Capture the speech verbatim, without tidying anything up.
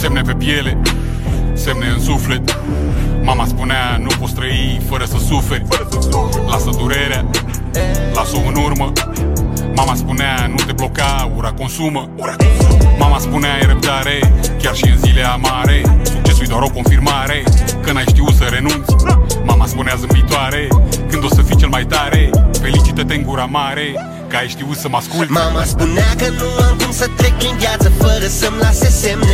Semne pe piele, semne în suflet. Mama spunea, nu poți trăi fără să suferi. Lasă durerea, lasă-o în urmă. Mama spunea, nu te bloca, ura consumă. Mama spunea, ai răbdare, chiar și în zile amare. Succesul-i doar o confirmare că n-ai știut să renunți. Mama spunea zâmbitoare, când o să fii cel mai tare, felicită-te în gura mare, că ai știut să mă asculti. Mama spunea că nu am cum să trec prin viață fără să-mi lase semne.